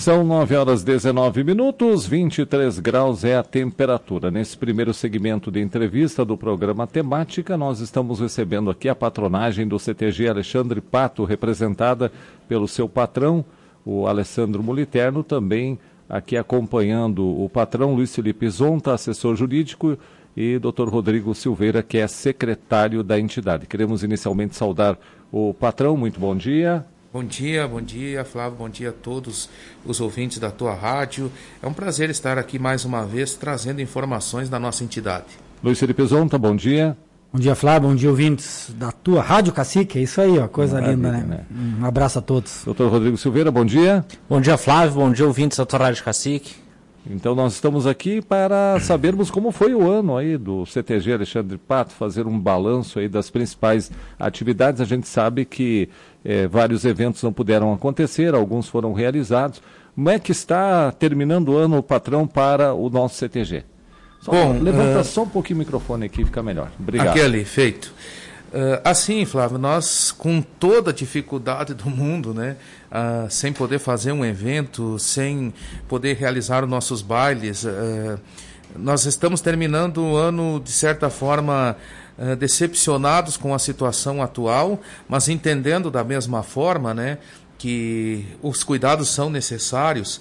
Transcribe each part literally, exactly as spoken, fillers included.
São nove horas e dezenove minutos, vinte e três graus é a temperatura. Nesse primeiro segmento de entrevista do programa Temática, nós estamos recebendo aqui a patronagem do C T G Alexandre Pato, representada pelo seu patrão, o Alessandro Moliterno, também aqui acompanhando o patrão Luiz Felipe Zonta, assessor jurídico, e doutor Rodrigo Silveira, que é secretário da entidade. Queremos inicialmente saudar o patrão, muito bom dia. Bom dia, bom dia, Flávio, bom dia a todos os ouvintes da tua rádio. É um prazer estar aqui mais uma vez trazendo informações da nossa entidade. Luiz Felipe Zonta, bom dia. Bom dia, Flávio, bom dia, ouvintes da tua Rádio Cacique, é isso aí, ó, coisa Maravilha, linda, né? né? Um abraço a todos. doutor Rodrigo Silveira, bom dia. Bom dia, Flávio, bom dia, ouvintes da tua Rádio Cacique. Então nós estamos aqui para sabermos como foi o ano aí do C T G Alexandre Pato, fazer um balanço aí das principais atividades. A gente sabe que eh, vários eventos não puderam acontecer, alguns foram realizados. Como é que está terminando o ano, o patrão, para o nosso C T G? Só, Bom, levanta uh... só um pouquinho o microfone aqui, fica melhor. Obrigado. Aqui ali, feito. Uh, assim, Flávio, nós com toda a dificuldade do mundo, né, uh, sem poder fazer um evento, sem poder realizar os nossos bailes, uh, nós estamos terminando o ano, de certa forma, uh, decepcionados com a situação atual, mas entendendo da mesma forma, né, que os cuidados são necessários,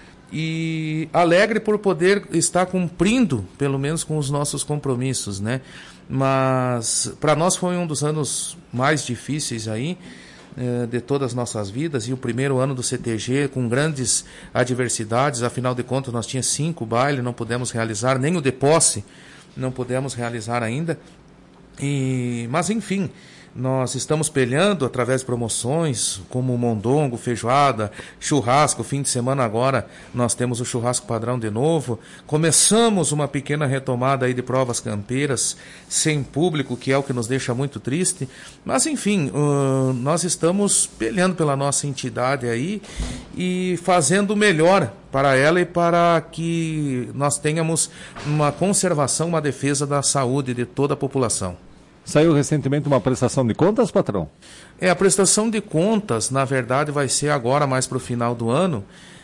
e alegre por poder estar cumprindo, pelo menos com os nossos compromissos, né? Mas para nós foi um dos anos mais difíceis aí, eh, de todas as nossas vidas, e o primeiro ano do C T G com grandes adversidades. Afinal de contas nós tínhamos cinco bailes, não pudemos realizar, nem o de posse não pudemos realizar ainda, e, mas enfim, nós estamos peleando através de promoções como mondongo, feijoada, churrasco. Fim de semana agora nós temos o churrasco padrão de novo. Começamos uma pequena retomada aí de provas campeiras sem público, que é o que nos deixa muito triste. Mas enfim, uh, nós estamos peleando pela nossa entidade aí e fazendo o melhor para ela e para que nós tenhamos uma conservação, uma defesa da saúde de toda a população. Saiu recentemente uma prestação de contas, patrão? É, a prestação de contas, na verdade, vai ser agora mais para o final do ano,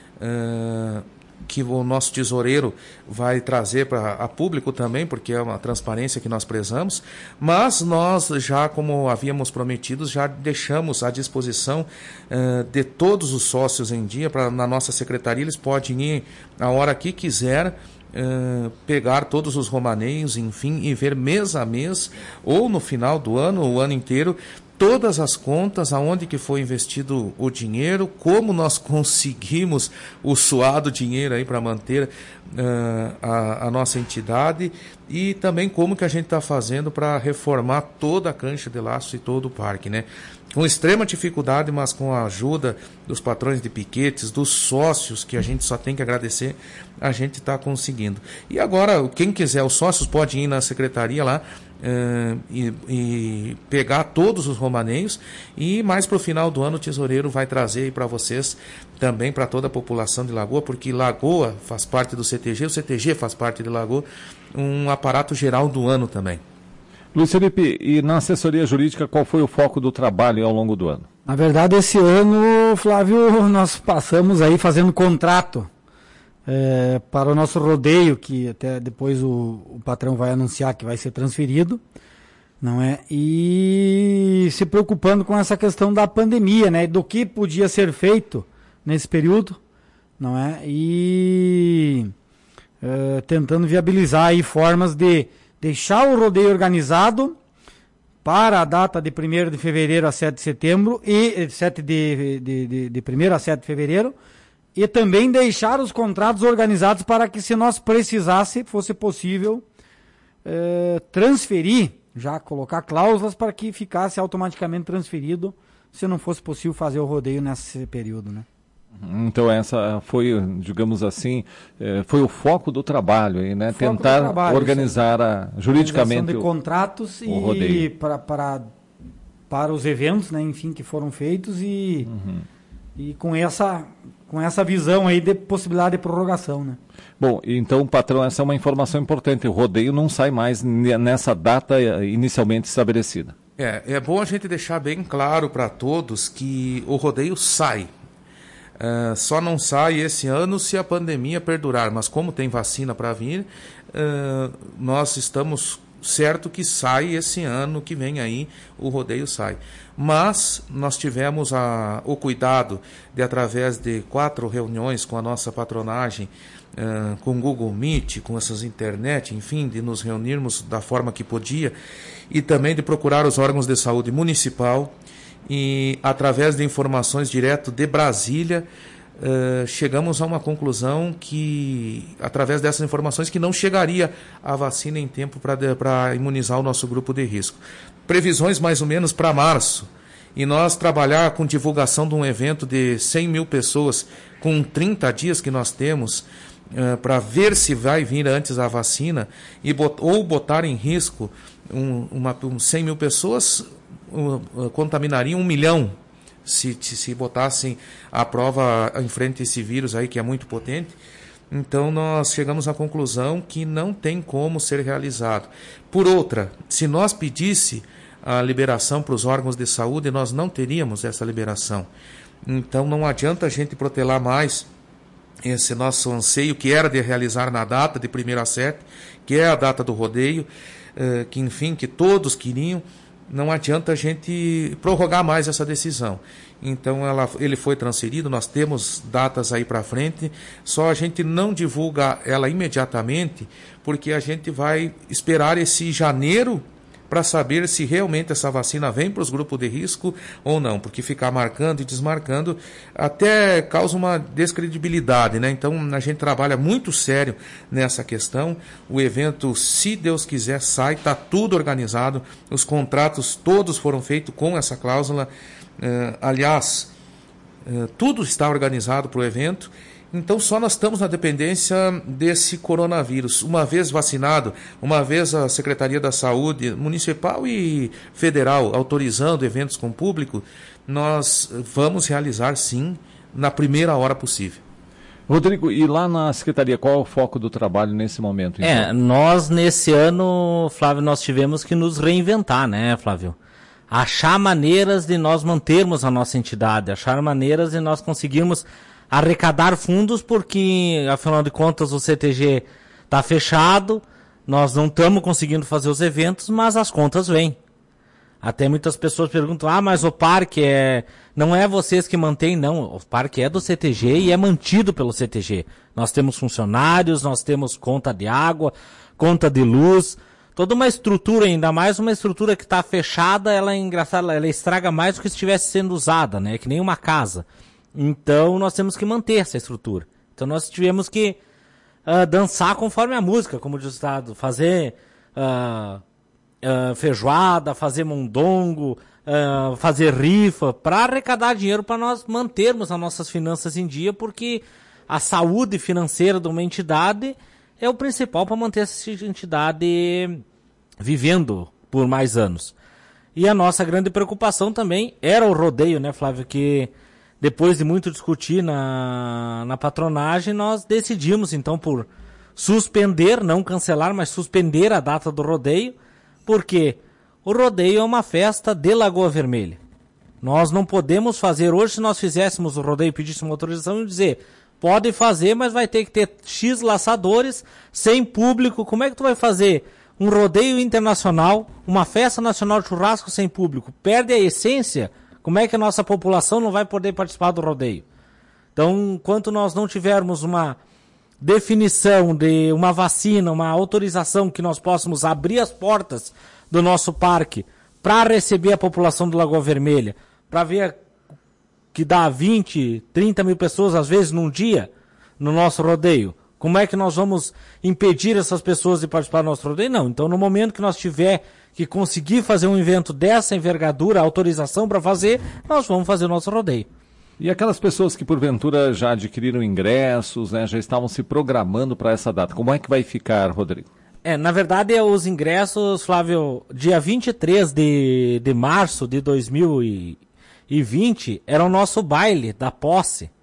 uh, que o nosso tesoureiro vai trazer para a público também, porque é uma transparência que nós prezamos, mas nós já, como havíamos prometido, já deixamos à disposição uh, de todos os sócios em dia, pra, na nossa secretaria, eles podem ir a hora que quiser, Uh, pegar todos os romaneios, enfim, e ver mês a mês, ou no final do ano, o ano inteiro, todas as contas, aonde que foi investido o dinheiro, como nós conseguimos o suado dinheiro aí para manter uh, a, a nossa entidade, e também como que a gente está fazendo para reformar toda a cancha de laço e todo o parque, né? Com extrema dificuldade, mas com a ajuda dos patrões de piquetes, dos sócios, que a gente só tem que agradecer, a gente está conseguindo. E agora, quem quiser, os sócios podem ir na secretaria lá uh, e, e pegar todos os romaneios, e mais para o final do ano o tesoureiro vai trazer para vocês, também para toda a população de Lagoa, porque Lagoa faz parte do C T G, o C T G faz parte de Lagoa, um aparato geral do ano também. Luiz Felipe, e na assessoria jurídica, qual foi o foco do trabalho ao longo do ano? Na verdade, esse ano, Flávio, nós passamos aí fazendo contrato é, para o nosso rodeio, que até depois o, o patrão vai anunciar que vai ser transferido, não é? E se preocupando com essa questão da pandemia, né? Do que podia ser feito nesse período, não é? E é, tentando viabilizar aí formas de deixar o rodeio organizado para a data de primeiro de fevereiro a sete de setembro e sete de, de, de, de primeiro a sete de fevereiro, e também deixar os contratos organizados para que, se nós precisasse, fosse possível eh, transferir, já colocar cláusulas para que ficasse automaticamente transferido, se não fosse possível fazer o rodeio nesse período, né? Então essa foi, digamos assim, foi o foco do trabalho, aí, né? Foco Tentar trabalho, organizar a, juridicamente de contratos o, e o rodeio. Para, para, para os eventos, né, enfim, que foram feitos, e, uhum. e com, essa, com essa visão aí de possibilidade de prorrogação, né? Bom, então, patrão, essa é uma informação importante. O rodeio não sai mais nessa data inicialmente estabelecida. É, é bom a gente deixar bem claro para todos que o rodeio sai. Uh, só não sai esse ano se a pandemia perdurar, mas como tem vacina para vir, uh, nós estamos certo que sai esse ano que vem aí, o rodeio sai. Mas nós tivemos a, o cuidado de, através de quatro reuniões com a nossa patronagem, uh, com o Google Meet, com essas internet, enfim, de nos reunirmos da forma que podia, e também de procurar os órgãos de saúde municipal, e através de informações direto de Brasília, uh, chegamos a uma conclusão que, através dessas informações, que não chegaria a vacina em tempo para imunizar o nosso grupo de risco. Previsões mais ou menos para março, e nós trabalhar com divulgação de um evento de cem mil pessoas, com trinta dias que nós temos, uh, para ver se vai vir antes a vacina, e bot, ou botar em risco um, uma, um cem mil pessoas, contaminaria um milhão se, se botassem à prova em frente a esse vírus aí que é muito potente. Então nós chegamos à conclusão que não tem como ser realizado. Por outra, se nós pedisse a liberação para os órgãos de saúde, nós não teríamos essa liberação. Então não adianta a gente protelar mais esse nosso anseio, que era de realizar na data de primeiro a sete, que é a data do rodeio, que enfim, que todos queriam. Não adianta a gente prorrogar mais essa decisão. Então ela, ele foi transferido, nós temos datas aí para frente, só a gente não divulga ela imediatamente, porque a gente vai esperar esse janeiro para saber se realmente essa vacina vem para os grupos de risco ou não, porque ficar marcando e desmarcando até causa uma descredibilidade, né? Então a gente trabalha muito sério nessa questão. O evento, se Deus quiser, sai, está tudo organizado, os contratos todos foram feitos com essa cláusula, uh, aliás, uh, tudo está organizado para o evento. Então só nós estamos na dependência desse coronavírus. Uma vez vacinado, uma vez a Secretaria da Saúde Municipal e Federal autorizando eventos com público, nós vamos realizar sim na primeira hora possível. Rodrigo, e lá na Secretaria, qual é o foco do trabalho nesse momento? Então? É, nós nesse ano, Flávio, nós tivemos que nos reinventar, né, Flávio? Achar maneiras de nós mantermos a nossa entidade, achar maneiras de nós conseguirmos arrecadar fundos, porque, afinal de contas, o C T G está fechado, nós não estamos conseguindo fazer os eventos, mas as contas vêm. Até muitas pessoas perguntam, ah, mas o parque é... não é vocês que mantêm, não. O parque é do C T G e é mantido pelo C T G. Nós temos funcionários, nós temos conta de água, conta de luz, toda uma estrutura, ainda mais uma estrutura que está fechada, ela é engraçada, ela estraga mais do que se estivesse sendo usada, né? É que nem uma casa. Então nós temos que manter essa estrutura. Então nós tivemos que uh, dançar conforme a música, como diz o Estado, fazer uh, uh, feijoada, fazer mondongo, uh, fazer rifa, para arrecadar dinheiro para nós mantermos as nossas finanças em dia, porque a saúde financeira de uma entidade é o principal para manter essa entidade vivendo por mais anos. E a nossa grande preocupação também era o rodeio, né, Flávio, que depois de muito discutir na, na patronagem, nós decidimos, então, por suspender, não cancelar, mas suspender a data do rodeio, porque o rodeio é uma festa de Lagoa Vermelha. Nós não podemos fazer, hoje, se nós fizéssemos o rodeio e pedíssemos autorização, e dizer, pode fazer, mas vai ter que ter X laçadores, sem público. Como é que tu vai fazer um rodeio internacional, uma festa nacional de churrasco sem público? Perde a essência. Como é que a nossa população não vai poder participar do rodeio? Então, enquanto nós não tivermos uma definição de uma vacina, uma autorização que nós possamos abrir as portas do nosso parque para receber a população do Lagoa Vermelha, para ver que dá vinte, trinta mil pessoas, às vezes, num dia, no nosso rodeio, como é que nós vamos impedir essas pessoas de participar do nosso rodeio? Não. Então, no momento que nós tiver que conseguir fazer um evento dessa envergadura, autorização para fazer, nós vamos fazer o nosso rodeio. E aquelas pessoas que porventura já adquiriram ingressos, né, já estavam se programando para essa data, como é que vai ficar, Rodrigo? É, na verdade, os ingressos, Flávio, dia vinte e três de, de março de dois mil e vinte, era o nosso baile da posse.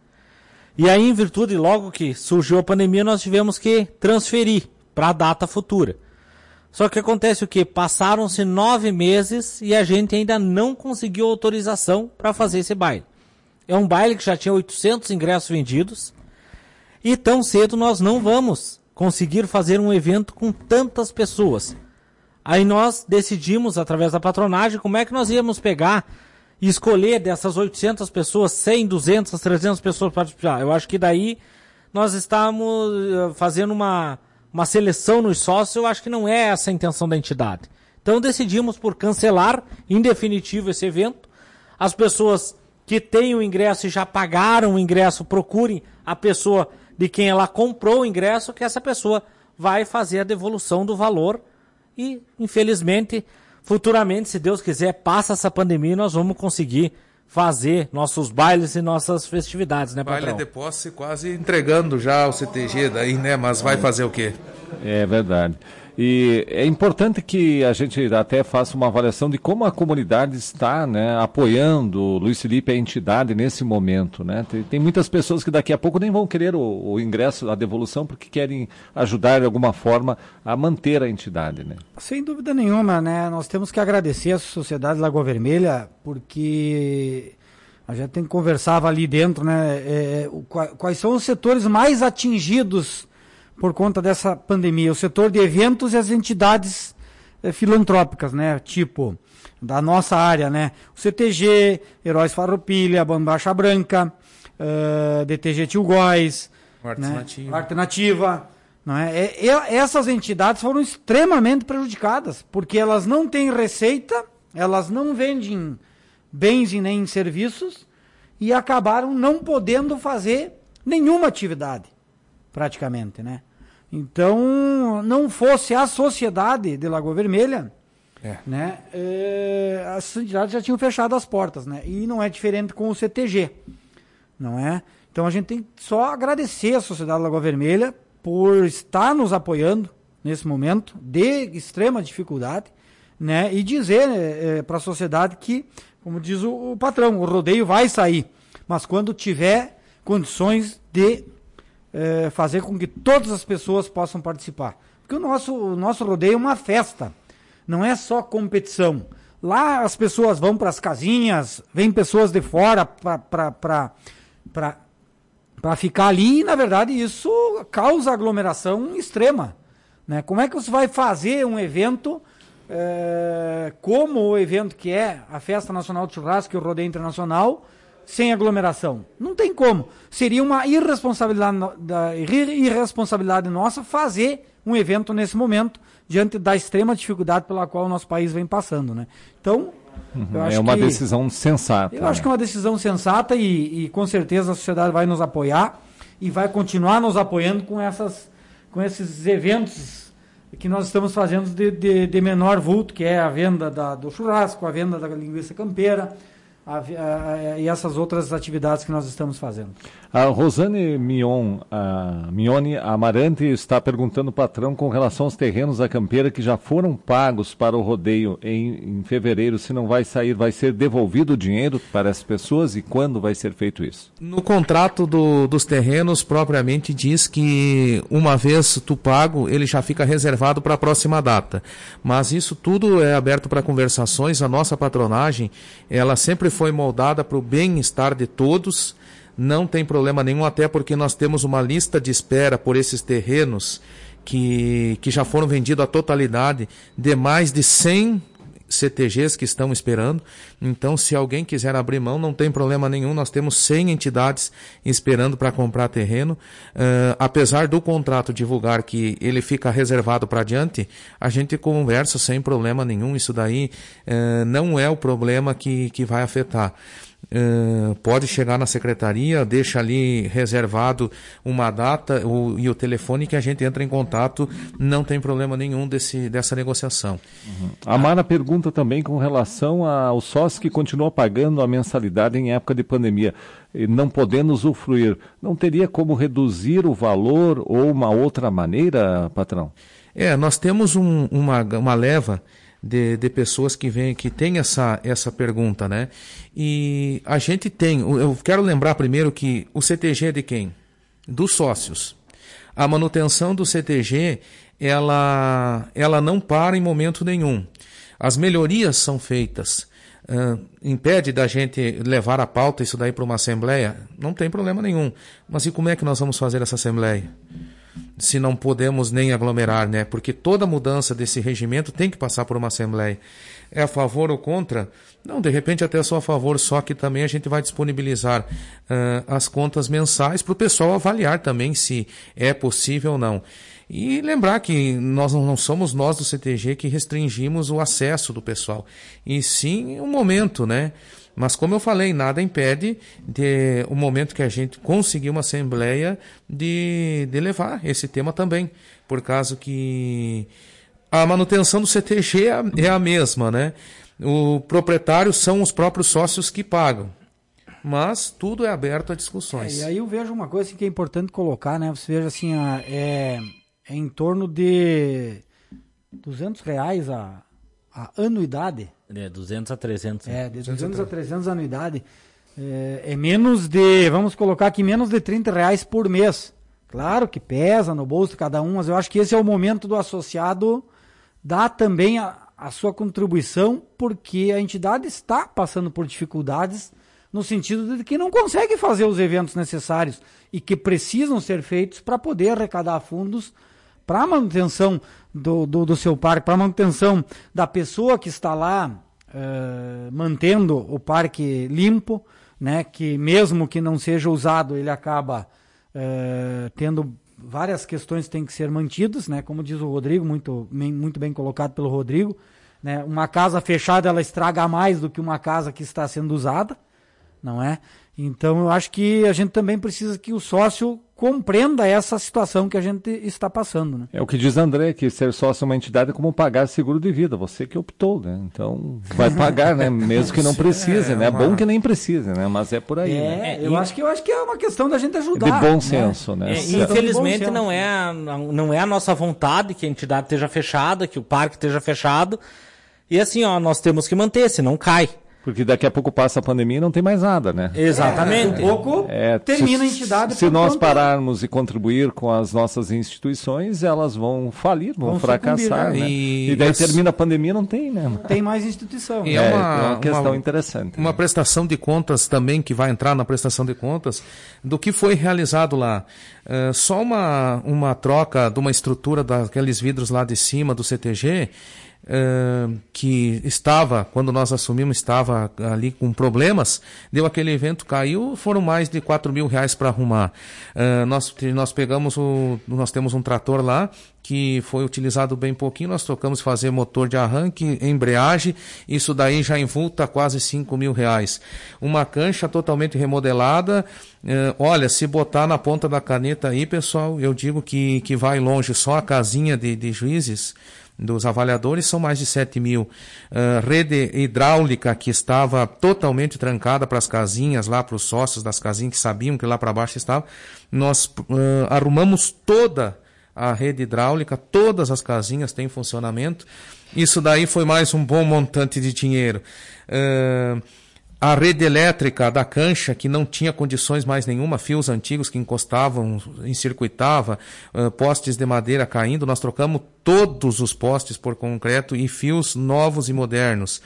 E aí, em virtude, logo que surgiu a pandemia, nós tivemos que transferir para a data futura. Só que acontece o quê? Passaram-se nove meses e a gente ainda não conseguiu autorização para fazer esse baile. É um baile que já tinha oitocentos ingressos vendidos. E tão cedo nós não vamos conseguir fazer um evento com tantas pessoas. Aí nós decidimos, através da patronagem, como é que nós íamos pegar e escolher dessas oitocentas pessoas, cem, duzentas, trezentas pessoas para participar. Eu acho que daí nós estamos fazendo uma, uma seleção nos sócios, eu acho que não é essa a intenção da entidade. Então decidimos por cancelar, em definitivo, esse evento. As pessoas que têm o ingresso e já pagaram o ingresso, procurem a pessoa de quem ela comprou o ingresso, que essa pessoa vai fazer a devolução do valor. E, infelizmente, futuramente, se Deus quiser, passa essa pandemia e nós vamos conseguir fazer nossos bailes e nossas festividades, né, patrão? Baile de posse quase entregando já o C T G daí, né? Mas vai fazer o quê? É verdade. E é importante que a gente até faça uma avaliação de como a comunidade está, né, apoiando o Luiz Felipe, a entidade, nesse momento, né? Tem, tem muitas pessoas que daqui a pouco nem vão querer o, o ingresso, a devolução, porque querem ajudar de alguma forma a manter a entidade, né? Sem dúvida nenhuma, né? Nós temos que agradecer a Sociedade Lagoa Vermelha, porque a gente tem que conversava ali dentro, né? É, o, quais são os setores mais atingidos por conta dessa pandemia? O setor de eventos e as entidades eh, filantrópicas, né? Tipo, da nossa área, né? O C T G, Heróis Farroupilha, Bombacha Branca, uh, D T G Tio Góis, Arte né? Nativa. Arte Nativa, não é? E, e, essas entidades foram extremamente prejudicadas, porque elas não têm receita, elas não vendem bens e nem serviços, e acabaram não podendo fazer nenhuma atividade, praticamente, né? Então, não fosse a Sociedade de Lagoa Vermelha, é. né, é, as entidades já tinham fechado as portas, né? E não é diferente com o C T G, não é? Então a gente tem só agradecer a Sociedade de Lagoa Vermelha por estar nos apoiando nesse momento de extrema dificuldade, né? E dizer é, para a sociedade que, como diz o, o patrão, o rodeio vai sair, mas quando tiver condições de É, fazer com que todas as pessoas possam participar. Porque o nosso, o nosso rodeio é uma festa, não é só competição. Lá as pessoas vão para as casinhas, vêm pessoas de fora para ficar ali e, na verdade, isso causa aglomeração extrema, né? Como é que você vai fazer um evento é, como o evento que é a Festa Nacional de Churrasco e o Rodeio Internacional, sem aglomeração? Não tem como. Seria uma irresponsabilidade, da, irresponsabilidade nossa fazer um evento nesse momento, diante da extrema dificuldade pela qual o nosso país vem passando, né? Então, uhum, eu acho é uma que, decisão sensata. Eu né? acho que é uma decisão sensata e, e com certeza a sociedade vai nos apoiar e vai continuar nos apoiando com, essas, com esses eventos que nós estamos fazendo de, de, de menor vulto, que é a venda da, do churrasco, a venda da linguiça campeira, A, a, a, e essas outras atividades que nós estamos fazendo. A Rosane Mion, a Mione Amarante está perguntando, patrão, com relação aos terrenos da campeira que já foram pagos para o rodeio em, em fevereiro, se não vai sair, vai ser devolvido o dinheiro para as pessoas e quando vai ser feito isso? No contrato do, dos terrenos, propriamente diz que uma vez tu pago, ele já fica reservado para a próxima data. Mas isso tudo é aberto para conversações. A nossa patronagem, ela sempre foi moldada para o bem-estar de todos. Não tem problema nenhum, até porque nós temos uma lista de espera por esses terrenos que, que já foram vendidos a totalidade de mais de cem C T Gs que estão esperando. Então, se alguém quiser abrir mão, não tem problema nenhum. Nós temos cem entidades esperando para comprar terreno. Uh, apesar do contrato divulgar que ele fica reservado para adiante, a gente conversa sem problema nenhum. Isso daí uh, não é o problema que, que vai afetar. Uh, pode chegar na secretaria, deixa ali reservado uma data o, e o telefone que a gente entra em contato, não tem problema nenhum desse, dessa negociação. Uhum. A Mara pergunta também com relação ao sócio que continua pagando a mensalidade em época de pandemia, não podendo usufruir, não teria como reduzir o valor ou uma outra maneira, patrão? É, nós temos um, uma, uma leva De, de pessoas que vêm, que tem essa, essa pergunta, né? E a gente tem, eu quero lembrar primeiro que o C T G é de quem? Dos sócios. A manutenção do C T G, ela, ela não para em momento nenhum. As melhorias são feitas. uh, impede da gente levar a pauta isso daí para uma assembleia? Não tem problema nenhum. Mas e como é que nós vamos fazer essa assembleia? Se não podemos nem aglomerar, né? Porque toda mudança desse regimento tem que passar por uma assembleia. É a favor ou contra? Não, de repente até sou a favor, só que também a gente vai disponibilizar uh, as contas mensais para o pessoal avaliar também se é possível ou não. E lembrar que nós não somos nós do C T G que restringimos o acesso do pessoal, e sim o momento, né? Mas como eu falei, nada impede de o momento que a gente conseguir uma assembleia de, de levar esse tema também, por causa que a manutenção do C T G é a mesma, né? O proprietário são os próprios sócios que pagam, mas tudo é aberto a discussões. É, e aí eu vejo uma coisa que é importante colocar, né? Você veja assim, a, é, é em torno de duzentos reais a, a anuidade. É, duzentos a trezentos. É, de duzentos a trezentos a anuidade. É, é menos de, vamos colocar aqui, menos de trinta reais por mês. Claro que pesa no bolso de cada um, mas eu acho que esse é o momento do associado dar também a, a sua contribuição, porque a entidade está passando por dificuldades no sentido de que não consegue fazer os eventos necessários e que precisam ser feitos para poder arrecadar fundos para a manutenção do, do, do seu parque, para a manutenção da pessoa que está lá uh, mantendo o parque limpo, né, que mesmo que não seja usado, ele acaba uh, tendo várias questões que têm que ser mantidas, né, como diz o Rodrigo, muito, muito bem colocado pelo Rodrigo, né, uma casa fechada ela estraga mais do que uma casa que está sendo usada, não é? Então eu acho que a gente também precisa que o sócio compreenda essa situação que a gente está passando, né? É o que diz André, que ser sócio de uma entidade é como pagar seguro de vida, você que optou, né? Então vai pagar, né? Mesmo que não precise, é, né? É bom que nem precise, né? Mas é por aí, é, né? Eu, e... acho que, eu acho que é uma questão da gente ajudar. De bom senso, né? né? É, infelizmente não é, a, não é a nossa vontade que a entidade esteja fechada, que o parque esteja fechado. E assim, ó, nós temos que manter, senão cai. Porque daqui a pouco passa a pandemia e não tem mais nada, né? Exatamente. É, um pouco é, termina se, a entidade. Se nós contar. pararmos e contribuir com as nossas instituições, elas vão falir, vão, vão fracassar, né? E, e daí esse... termina a pandemia, não tem, né? Não tem mais instituição. E é, é, uma, é uma questão uma, interessante. Uma né? prestação de contas também, que vai entrar na prestação de contas, do que foi realizado lá. Uh, só uma, uma troca de uma estrutura daqueles vidros lá de cima do C T G... Uh, que estava, quando nós assumimos, estava ali com problemas, deu aquele evento, caiu, foram mais de quatro mil reais para arrumar. Uh, nós, nós pegamos o, nós temos um trator lá, que foi utilizado bem pouquinho, nós trocamos fazer motor de arranque, embreagem, isso daí já invulta quase cinco mil reais. Uma cancha totalmente remodelada, uh, olha, se botar na ponta da caneta aí, pessoal, eu digo que, que vai longe, só a casinha de, de juízes, dos avaliadores são mais de sete mil. Uh, rede hidráulica que estava totalmente trancada para as casinhas, lá para os sócios das casinhas que sabiam que lá para baixo estava. Nós uh, arrumamos toda a rede hidráulica, todas as casinhas têm funcionamento. Isso daí foi mais um bom montante de dinheiro. Uh, A rede elétrica da cancha, que não tinha condições mais nenhuma, fios antigos que encostavam, encircuitava, uh, postes de madeira caindo, nós trocamos todos os postes por concreto e fios novos e modernos.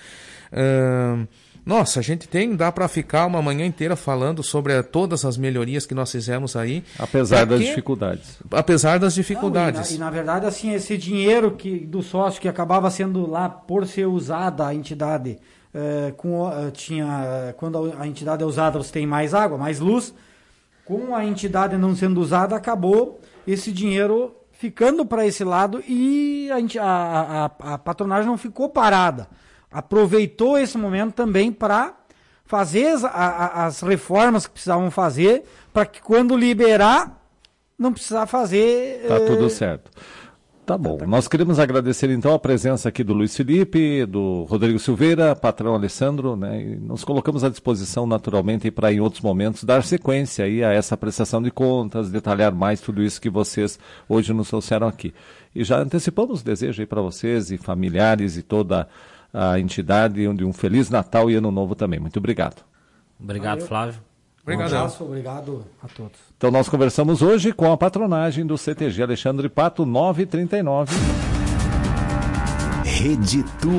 Uh, nossa, a gente tem, dá para ficar uma manhã inteira falando sobre uh, todas as melhorias que nós fizemos aí. Apesar das dificuldades. Apesar das dificuldades. Não, e, na, e na verdade, assim, esse dinheiro que, do sócio que acabava sendo lá por ser usada a entidade... Uh, com, uh, tinha, uh, quando a entidade é usada, você tem mais água, mais luz. Com a entidade não sendo usada, acabou esse dinheiro ficando para esse lado e a, a, a, a patronagem não ficou parada. Aproveitou esse momento também para fazer as, a, as reformas que precisavam fazer, para que quando liberar, não precisar fazer... Tá uh, tudo certo. Tá bom. Nós queremos agradecer então a presença aqui do Luiz Felipe, do Rodrigo Silveira, patrão Alessandro, né? E nos colocamos à disposição naturalmente para em outros momentos dar sequência aí a essa prestação de contas, detalhar mais tudo isso que vocês hoje nos trouxeram aqui. E já antecipamos o desejo aí para vocês e familiares e toda a entidade de um Feliz Natal e Ano Novo também. Muito obrigado. Obrigado, Valeu. Flávio. Obrigado. Um abraço, obrigado a todos. Então nós conversamos hoje com a patronagem do C T G Alexandre Pato nove trinta e nove. Rede